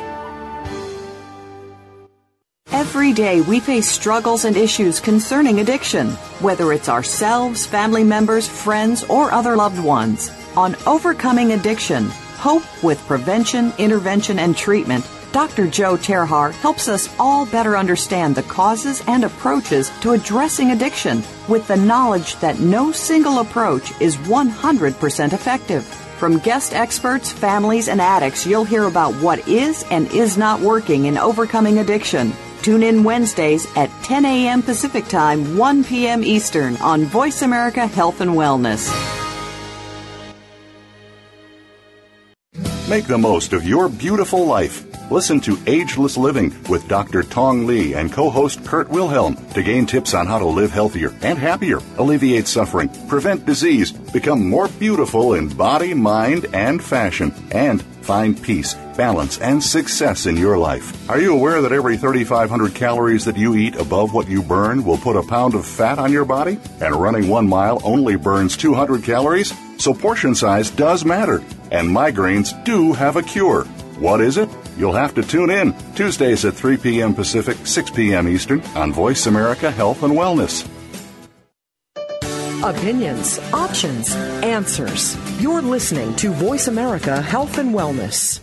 B: Every day we face struggles and issues concerning addiction, whether it's ourselves, family members, friends, or other loved ones. On Overcoming Addiction, Hope with Prevention, Intervention, and Treatment, Doctor Joe Terhar helps us all better understand the causes and approaches to addressing addiction with the knowledge that no single approach is one hundred percent effective. From guest experts, families, and addicts, you'll hear about what is and is not working in overcoming addiction. Tune in Wednesdays at ten a.m. Pacific Time, one p.m. Eastern on Voice America Health and Wellness.
F: Make the most of your beautiful life. Listen to Ageless Living with Doctor Tong Lee and co-host Kurt Wilhelm to gain tips on how to live healthier and happier, alleviate suffering, prevent disease, become more beautiful in body, mind, and fashion, and find peace, balance, and success in your life. Are you aware that every thirty-five hundred calories that you eat above what you burn will put a pound of fat on your body? And running one mile only burns two hundred calories? So portion size does matter, and migraines do have a cure. What is it? You'll have to tune in Tuesdays at three p.m. Pacific, six p.m. Eastern on Voice America Health and Wellness.
E: Opinions, options, answers. You're listening to Voice America Health and Wellness.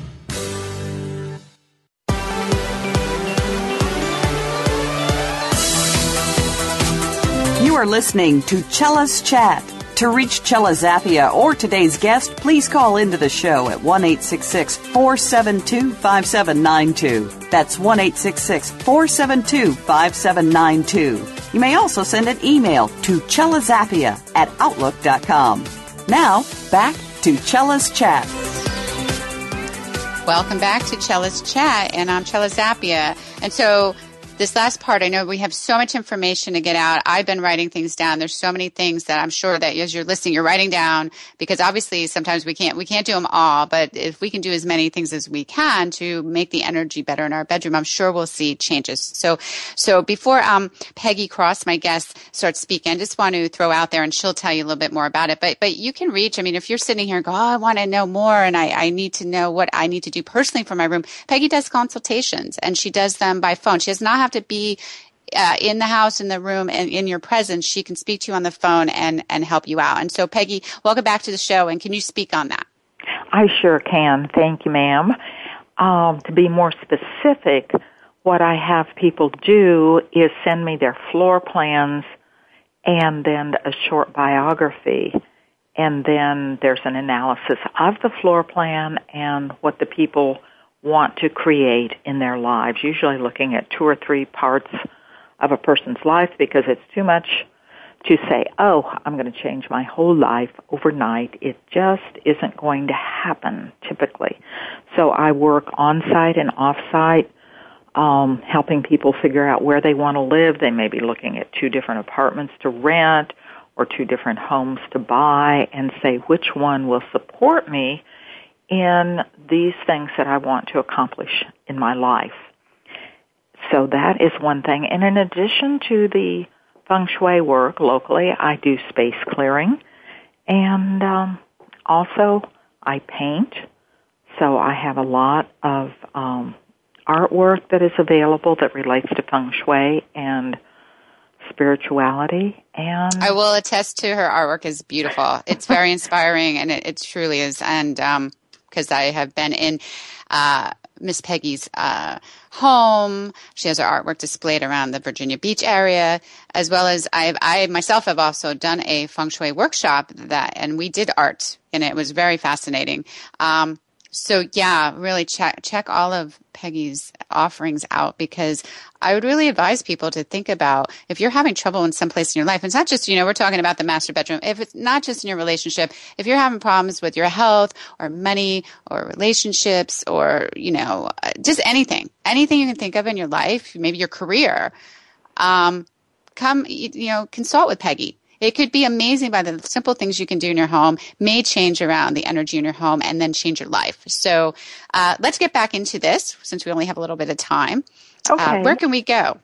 B: You are listening to Chella's Chat. To reach Chela Zappia or today's guest, please call into the show at one eight six six, four seven two, five seven nine two. That's one eight six six, four seven two, five seven nine two. You may also send an email to chelazappia at outlook dot com. Now, back to Chella's Chat.
C: Welcome back to Chella's Chat, and I'm Chela Zappia. And so this last part, I know we have so much information to get out. I've been writing things down. There's so many things that I'm sure that as you're listening, you're writing down because obviously sometimes we can't we can't do them all. But if we can do as many things as we can to make the energy better in our bedroom, I'm sure we'll see changes. So, so before um, Peggy Cross, my guest, starts speaking, I just want to throw out there, and she'll tell you a little bit more about it. But but you can reach. I mean, if you're sitting here and go, oh, I want to know more, and I, I need to know what I need to do personally for my room. Peggy does consultations, and she does them by phone. She does not have to be uh, in the house, in the room, and in your presence. She can speak to you on the phone and, and help you out. And so, Peggy, welcome back to the show, and can you speak on that?
D: I sure can. Thank you, ma'am. Um, to be more specific, what I have people do is send me their floor plans and then a short biography. and then there's an analysis of the floor plan and what the people want to create in their lives, usually looking at two or three parts of a person's life, because it's too much to say, oh, I'm going to change my whole life overnight. It just isn't going to happen typically. So I work on-site and off-site, um, helping people figure out where they want to live. They may be looking at two different apartments to rent or two different homes to buy, and say which one will support me in these things that I want to accomplish in my life. So that is one thing. And in addition to the feng shui work locally, I do space clearing, and um, also I paint. So I have a lot of um, artwork that is available that relates to feng shui and spirituality. And
C: I will attest to her artwork is beautiful. It's very inspiring, and it, it truly is. And because um, I have been in uh, Miss Peggy's uh, home, she has her artwork displayed around the Virginia Beach area, as well as I, I myself have also done a feng shui workshop that, and we did art, and it was very fascinating. Um, So yeah, really check check all of Peggy's offerings out, because I would really advise people to think about if you're having trouble in some place in your life. It's not just, you know, we're talking about the master bedroom. If it's not just in your relationship, if you're having problems with your health or money or relationships or, you know, just anything, anything you can think of in your life, maybe your career, um, come, you know, consult with Peggy. It could be amazing by the simple things you can do in your home, may change around the energy in your home, and then change your life. So uh, let's get back into this, since we only have a little bit of time.
D: Okay.
C: Uh, where can we go?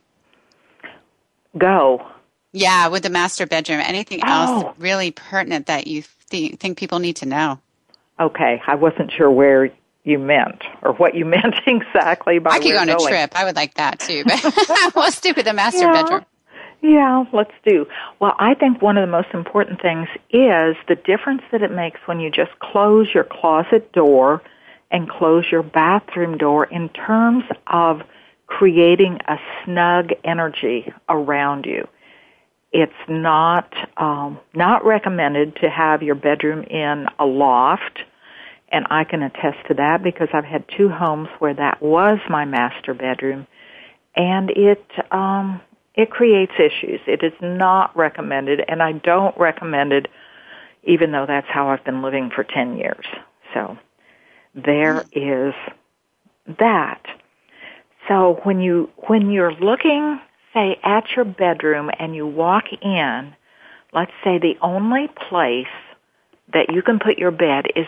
D: Go.
C: Yeah, with the master bedroom. Anything
D: Oh.
C: else really pertinent that you th- think people need to know?
D: Okay, I wasn't sure where you meant or what you meant exactly by
C: I could go on
D: going.
C: a trip. I would like that too, but we'll stick with the master
D: Yeah.
C: bedroom.
D: Yeah, let's do. Well, I think one of the most important things is the difference that it makes when you just close your closet door and close your bathroom door in terms of creating a snug energy around you. It's not um, not recommended to have your bedroom in a loft, and I can attest to that because I've had two homes where that was my master bedroom, and it um, it creates issues. It is not recommended, and I don't recommend it, even though that's how I've been living for ten years. So there is that. So when you when you're looking, say, at your bedroom and you walk in, let's say the only place that you can put your bed is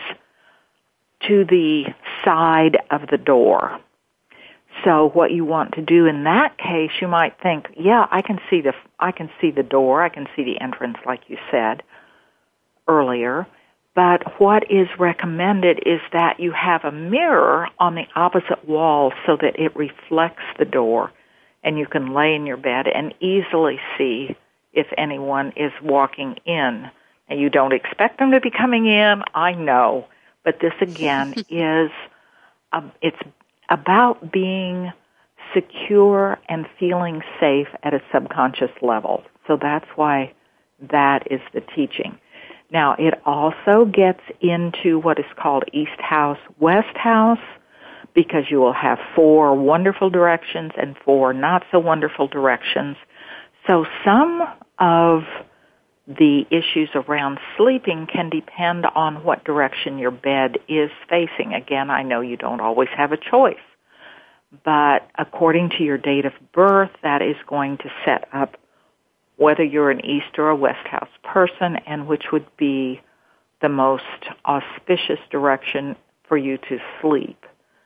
D: to the side of the door. So what you want to do in that case, you might think, yeah, I can see the I can see the door, I can see the entrance like you said earlier. But what is recommended is that you have a mirror on the opposite wall so that it reflects the door, and you can lay in your bed and easily see if anyone is walking in. And you don't expect them to be coming in, I know, but this again is um, it's about being secure and feeling safe at a subconscious level. So that's why that is the teaching. Now, it also gets into what is called East House, West House, because you will have four wonderful directions and four not so wonderful directions. So some of the issues around sleeping can depend on what direction your bed is facing. Again, I know you don't always have a choice, but according to your date of birth, that is going to set up whether you're an East or a West House person, and which would be the most auspicious direction for you to sleep.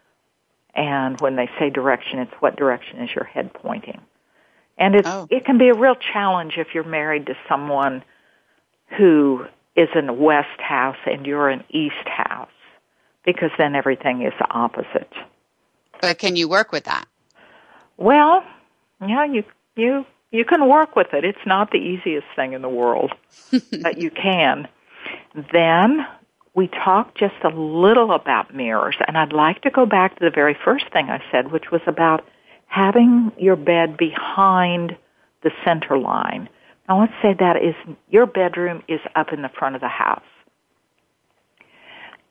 D: And when they say direction, it's what direction is your head pointing. And it's,
C: oh.
D: it can be a real challenge if you're married to someone who is in a West House and you're an East House, because then everything is opposite.
C: But can you work with that?
D: Well, yeah, you you you can work with it. It's not the easiest thing in the world, but you can. Then we talked just a little about mirrors, and I'd like to go back to the very first thing I said, which was about having your bed behind the center line. Now let's say that is your bedroom is up in the front of the house.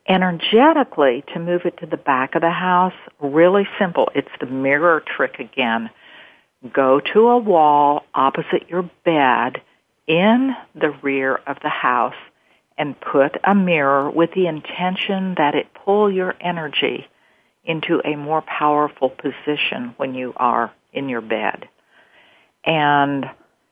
D: energetically, to move it to the back of the house, really simple. It's the mirror trick again. Go to a wall opposite your bed in the rear of the house and put a mirror with the intention that it pull your energy into a more powerful position when you are in your bed. And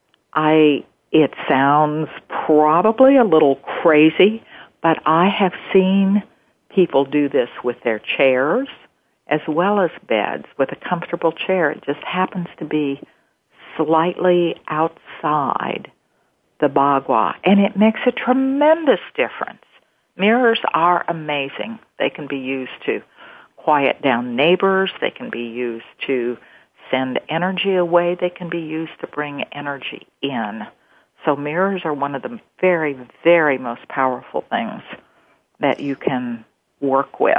D: I, it sounds probably a little crazy, but I have seen people do this with their chairs as well as beds. With a comfortable chair, it just happens to be slightly outside the bagua, and it makes a tremendous difference. Mirrors are amazing. They can be used to quiet down neighbors. They can be used to send energy away. They can be used to bring energy in. So mirrors are one of the very, very most powerful things that you can work with.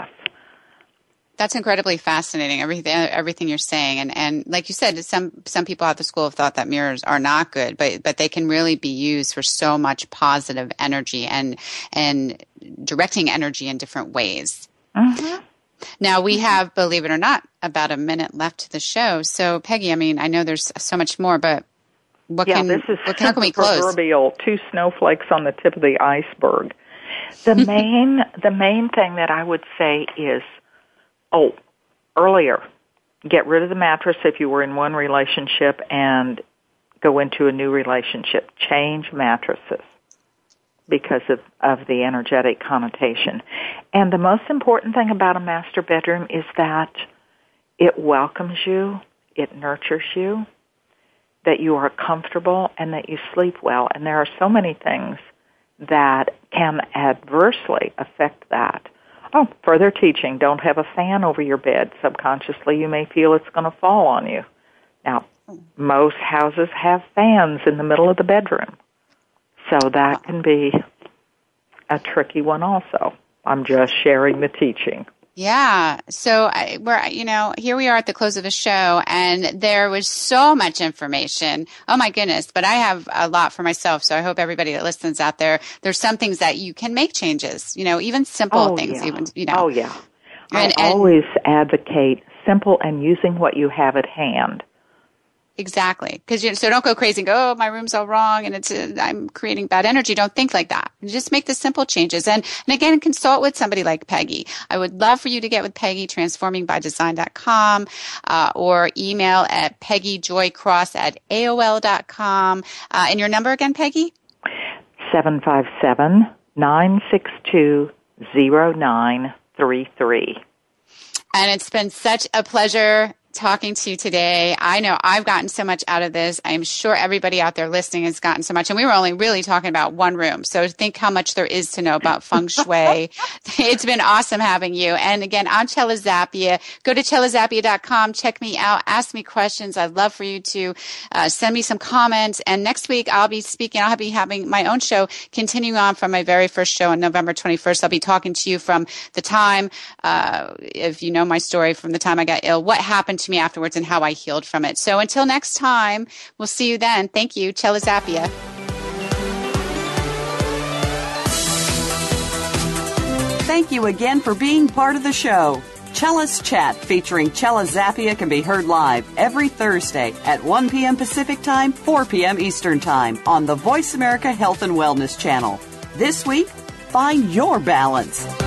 C: That's incredibly fascinating, everything everything you're saying. And, and like you said, some some people at the school have thought that mirrors are not good, but but they can really be used for so much positive energy and and directing energy in different ways.
D: Mm-hmm.
C: Now, we have, believe it or not, about a minute left to the show. So, Peggy, I mean, I know there's so much more, but what
D: yeah,
C: can,
D: this is
C: what, how can we
D: the
C: close?
D: Proverbial two snowflakes on the tip of the iceberg. The main the main thing that I would say is, oh, earlier, get rid of the mattress if you were in one relationship and go into a new relationship. Change mattresses because of, of the energetic connotation. And the most important thing about a master bedroom is that it welcomes you, it nurtures you, that you are comfortable, and that you sleep well. And there are so many things that can adversely affect that. Oh, further teaching, don't have a fan over your bed. Subconsciously, you may feel it's going to fall on you. Now, most houses have fans in the middle of the bedroom, so that can be a tricky one also. I'm just sharing the teaching.
C: Yeah. So I, we're, you know, here we are at the close of the show, and there was so much information. Oh my goodness. But I have a lot for myself. So I hope everybody that listens out there, there's some things that you can make changes, you know, even simple
D: oh,
C: things,
D: yeah.
C: even, you know.
D: Oh yeah.
C: And,
D: I
C: and,
D: always advocate simple and using what you have at hand.
C: Exactly. Because you know, so don't go crazy and go, oh, my room's all wrong and it's uh, I'm creating bad energy. Don't think like that. Just make the simple changes. And, and again, consult with somebody like Peggy. I would love for you to get with Peggy, transforming by design dot com, uh, or email at peggyjoycross at A O L dot com. Uh, and your number again, Peggy?
D: seven five seven, nine six two, zero nine three three.
C: And it's been such a pleasure talking to you today. I know I've gotten so much out of this. I'm sure everybody out there listening has gotten so much. And we were only really talking about one room. So think how much there is to know about feng shui. It's been awesome having you. And again, I'm Chela Zappia. Go to chela zappia dot com. Check me out. Ask me questions. I'd love for you to uh, send me some comments. And next week I'll be speaking. I'll be having my own show continuing on from my very first show on November twenty-first. I'll be talking to you from the time, uh, if you know my story, from the time I got ill, what happened to me afterwards and how I healed from it. So until next time, we'll see you then. Thank you. Chela Zappia.
B: Thank you again for being part of the show. Chela's Chat featuring Chela Zappia can be heard live every Thursday at one p.m. Pacific Time, four p.m. Eastern Time on the Voice America Health and Wellness Channel. This week, find your balance.